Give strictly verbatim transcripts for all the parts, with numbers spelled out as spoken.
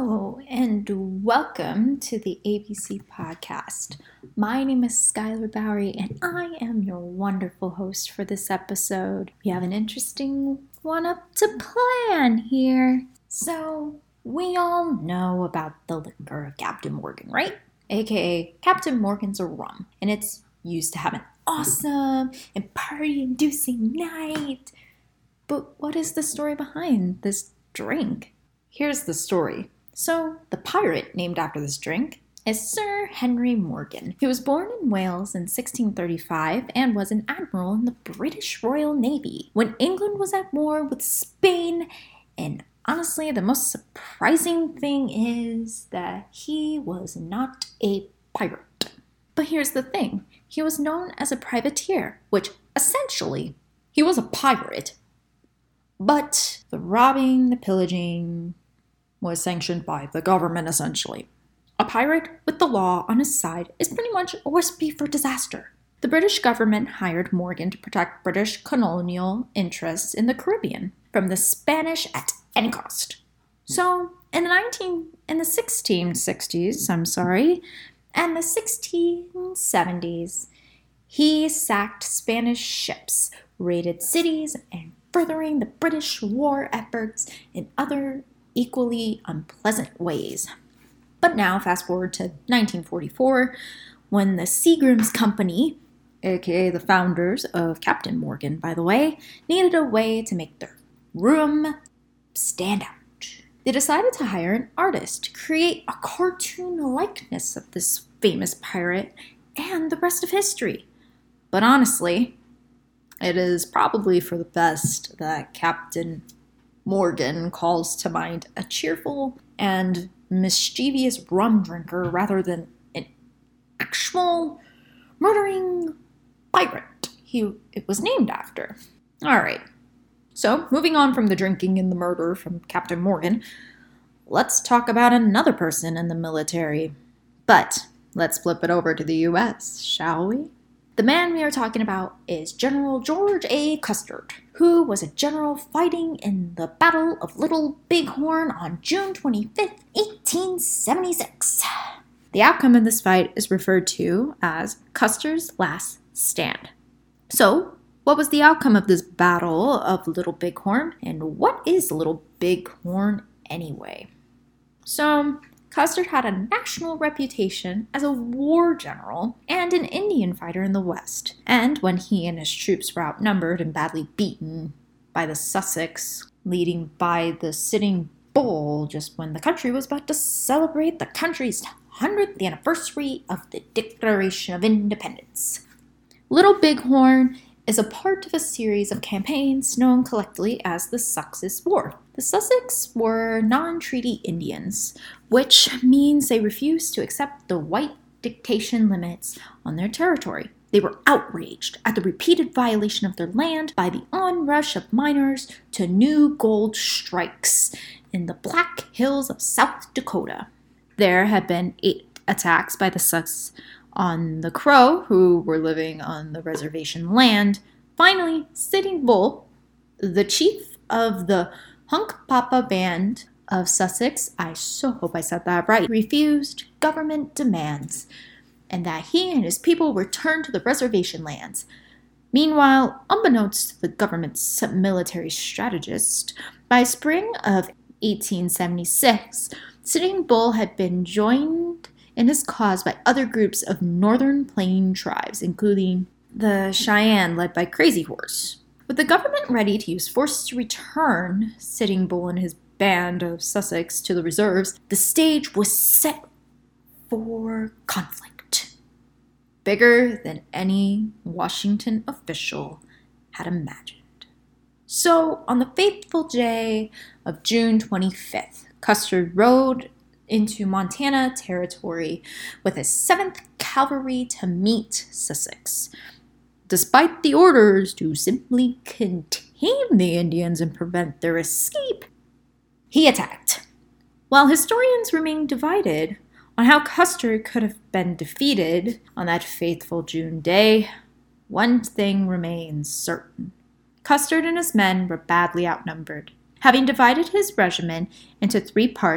Hello and welcome to the A B C podcast. My name is Skylar Bowery and I am your wonderful host for this episode. We have an interesting one up to plan here. So, we all know about the liquor of Captain Morgan, right? A K A Captain Morgan's a rum, and it's used to have an awesome and party-inducing night. But what is the story behind this drink? Here's the story. So, the pirate named after this drink is Sir Henry Morgan. He was born in Wales in sixteen thirty-five and was an admiral in the British Royal Navy when England was at war with Spain. And honestly, the most surprising thing is that he was not a pirate. But here's the thing. He was known as a privateer, which essentially, he was a pirate. But the robbing, the pillaging was sanctioned by the government, essentially. A pirate with the law on his side is pretty much a recipe for disaster. The British government hired Morgan to protect British colonial interests in the Caribbean from the Spanish at any cost. So, in the nineteen in the sixteen sixties, I'm sorry, and the sixteen seventies, he sacked Spanish ships, raided cities, and furthering the British war efforts in other equally unpleasant ways. But now, fast forward to nineteen forty-four, when the Seagram's Company, aka the founders of Captain Morgan, by the way, needed a way to make their rum stand out. They decided to hire an artist to create a cartoon likeness of this famous pirate and the rest of history. But honestly, it is probably for the best that Captain Morgan calls to mind a cheerful and mischievous rum drinker rather than an actual murdering pirate he it was named after. Alright, so moving on from the drinking and the murder from Captain Morgan, let's talk about another person in the military. But let's flip it over to the U S, shall we? The man we are talking about is General George A. Custer, who was a general fighting in the Battle of Little Bighorn on June twenty-fifth, eighteen seventy-six. The outcome of this fight is referred to as Custer's Last Stand. So, what was the outcome of this Battle of Little Bighorn, and what is Little Bighorn anyway? So, Custer had a national reputation as a war general and an Indian fighter in the West. And when he and his troops were outnumbered and badly beaten by the Sussex, leading by the Sitting Bull just when the country was about to celebrate the country's hundredth anniversary of the Declaration of Independence. Little Bighorn is a part of a series of campaigns known collectively as the Sussex War. The Sussex were non-treaty Indians, which means they refused to accept the white dictation limits on their territory. They were outraged at the repeated violation of their land by the onrush of miners to new gold strikes in the Black Hills of South Dakota. There had been eight attacks by the Sussex on the Crow, who were living on the reservation land. Finally, Sitting Bull, the chief of the Hunkpapa Band of Sussex, I so hope I said that right, refused government demands, and that he and his people returned to the reservation lands. Meanwhile, unbeknownst to the government's military strategist, by spring of eighteen seventy-six, Sitting Bull had been joined in his cause by other groups of northern plain tribes, including the Cheyenne, led by Crazy Horse. With the government ready to use force to return Sitting Bull and his band of Sussex to the reserves, the stage was set for conflict. Bigger than any Washington official had imagined. So, on the fateful day of June twenty-fifth, Custer rode into Montana Territory with his seventh Cavalry to meet Sussex. Despite the orders to simply contain the Indians and prevent their escape, he attacked. While historians remain divided on how Custer could have been defeated on that fateful June day, one thing remains certain. Custer and his men were badly outnumbered. Having divided his regiment into three parts,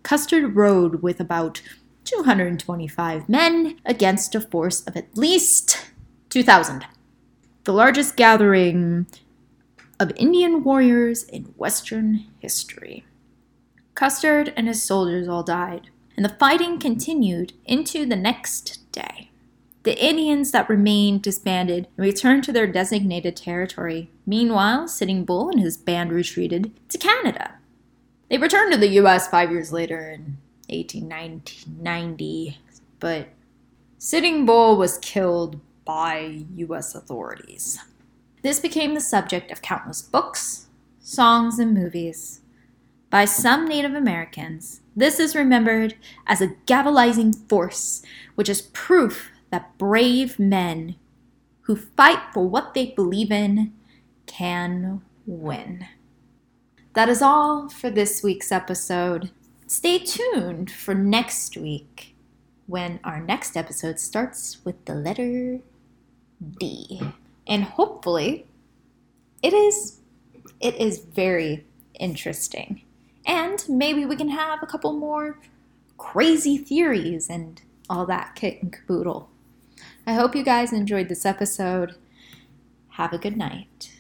Custer rode with about two hundred twenty-five men against a force of at least two thousand. The largest gathering of Indian warriors in Western history. Custer and his soldiers all died, and the fighting continued into the next day. The Indians that remained disbanded and returned to their designated territory. Meanwhile, Sitting Bull and his band retreated to Canada. They returned to the U S five years later in eighteen ninety, but Sitting Bull was killed by U S authorities. This became the subject of countless books, songs, and movies. By some Native Americans, this is remembered as a galvanizing force, which is proof that brave men who fight for what they believe in can win. That is all for this week's episode. Stay tuned for next week when our next episode starts with the letter D. And hopefully it is it is very interesting. And maybe we can have a couple more crazy theories and all that kit and caboodle. I hope you guys enjoyed this episode. Have a good night.